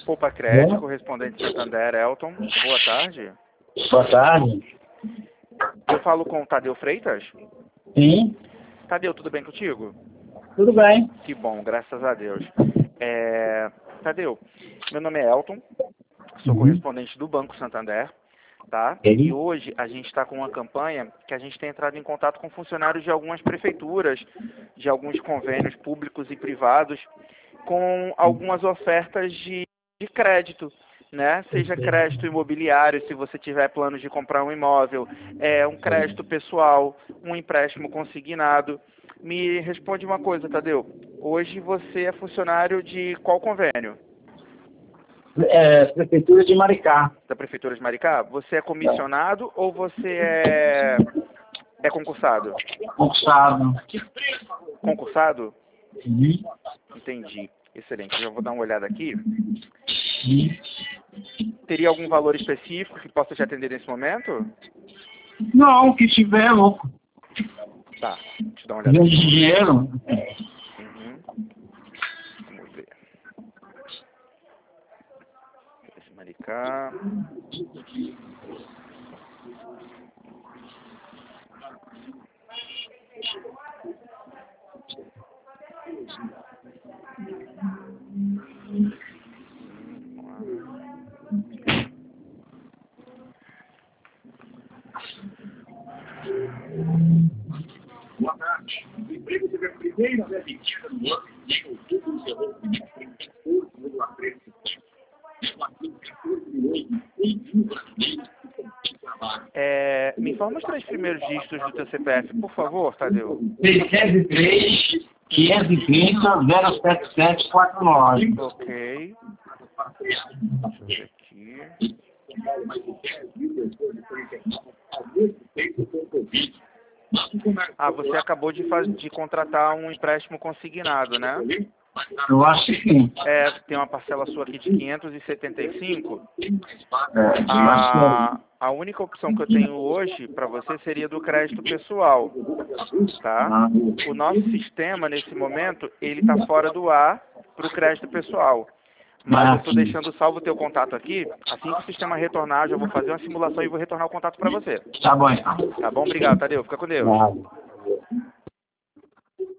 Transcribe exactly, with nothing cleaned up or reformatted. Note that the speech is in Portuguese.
Poupa Crédito, correspondente Santander, Elton. Boa tarde. Boa tarde. Eu falo com o Tadeu Freitas? Sim. Tadeu, tudo bem contigo? Tudo bem. Que bom, graças a Deus. É... Tadeu, meu nome é Elton, sou Uhum. correspondente do Banco Santander, tá? Ok. E hoje a gente está com uma campanha que a gente tem entrado em contato com funcionários de algumas prefeituras, de alguns convênios públicos e privados, com algumas ofertas de, de crédito, né? Seja crédito imobiliário, se você tiver planos de comprar um imóvel, é um crédito pessoal, um empréstimo consignado. Me responde uma coisa, Tadeu. Hoje você é funcionário de qual convênio? É, Prefeitura de Maricá. Da Prefeitura de Maricá? Você é comissionado ou você é, é concursado? Concursado. Concursado? Uhum. Entendi. Excelente. Já vou dar uma olhada aqui. Uhum. Teria algum valor específico que possa te atender nesse momento? Não, que tiver, louco. Tá. Deixa eu dar uma olhada Ganho de aqui. dinheiro. Uhum. Vamos ver. Esse Maricá. Boa tarde. O emprego teve a primeira demitida no ano em outubro de catorze vírgula três por cento. catorze milhões e cem mil brasileiros que estão sem trabalho. É, me informa os três primeiros dígitos do teu C P F, por favor, Tadeu. seiscentos e três, quinhentos e trinta, zero sete sete quatro nove. Ok. Deixa eu ver aqui. São Paulo, mais de dez mil pessoas estão internadas ao mesmo tempo com o Covid. Ah, você acabou de, faz... de contratar um empréstimo consignado, né? Eu acho que sim. É, tem uma parcela sua aqui de quinhentos e setenta e cinco. É, eu acho que A, a única opção que eu tenho hoje para você seria do crédito pessoal, tá? O nosso sistema, nesse momento, ele está fora do ar para o crédito pessoal. Mas eu estou deixando salvo o teu contato aqui. Assim que o sistema retornar, eu já vou fazer uma simulação e vou retornar o contato para você. Tá bom, então. Tá bom? Obrigado, Tadeu. Fica com Deus. Obrigado.